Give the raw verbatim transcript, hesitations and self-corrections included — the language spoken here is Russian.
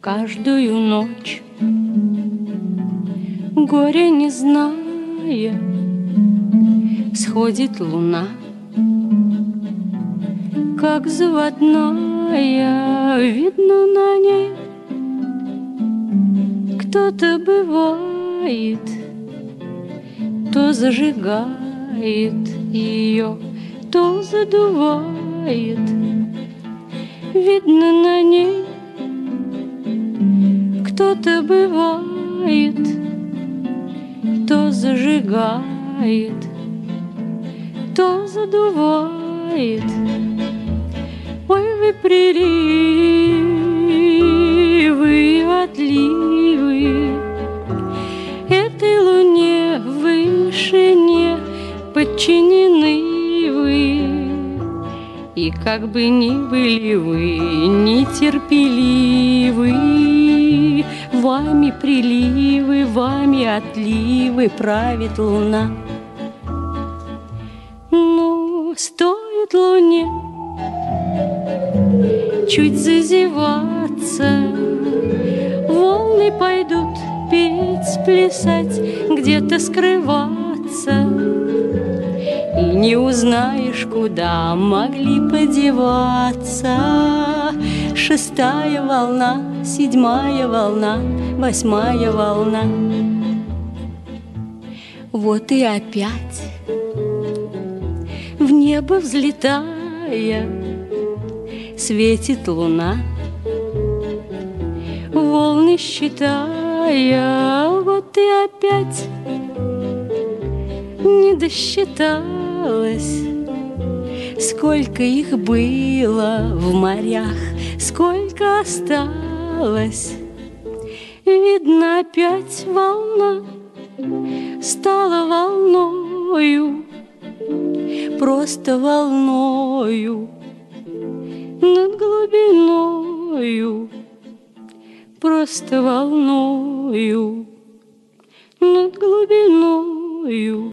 каждую ночь, горя не зная, всходит луна, как заводная, видно на ней кто-то бывает, то зажигает ее, то задувает. Видно на ней кто-то бывает, то зажигает, то задувает. Ой, вы приливы, отливы, этой луне в вышине подчинены вы. И как бы ни были вы нетерпеливы, вами приливы, вами отливы правит луна. Но стоит луне чуть зазеваться, волны пойдут петь, плясать, где-то скрываться, и не узнаешь, куда могли подеваться. Шестая волна, седьмая волна, восьмая волна. Вот и опять в небо взлетая светит луна, волны считая. Вот и опять не досчиталась, сколько их было в морях, сколько осталось. Видно, опять волна стала волною, просто волною над глубиною, просто волною над глубиною.